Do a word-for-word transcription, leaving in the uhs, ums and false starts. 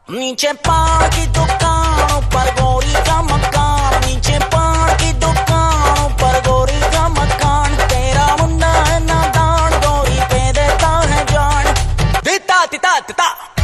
नीचे पान की दुकान ऊपर गोरी का मकान, नीचे पान की दुकान ऊपर गोरी का मकान। तेरा मुन्ना है नादान, गोरी पे देता है जान। दिता तिता तिता